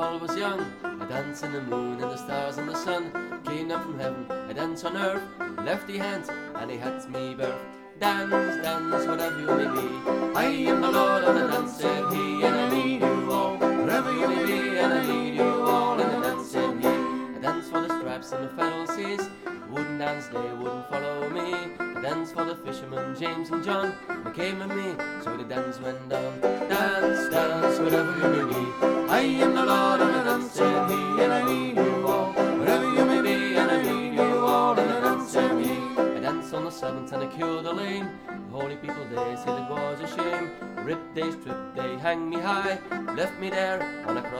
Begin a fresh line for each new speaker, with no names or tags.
all was young. I dance in the moon and the stars and the sun. Came down from heaven, I dance on earth. Lefty hand, and he had me birth. Dance, dance, whatever you may be. I am the Lord of the dancing he, and I need you all. Wherever you may be, and I need you all in the dancing he. I dance for the stripes and the fennel seas. Wouldn't dance, they wouldn't follow me. I dance for the fishermen, James and John. They came with me, so the dance went on. Dance, dance, whatever you may be. I am the Lord of the dancing he, and I need you all. Wherever you may be, and I need you all in the dancing he. I dance on the seventh and I cure the lame. The holy people, they said it was a shame. Rip they, strip they, hang me high. Left me there on a cross.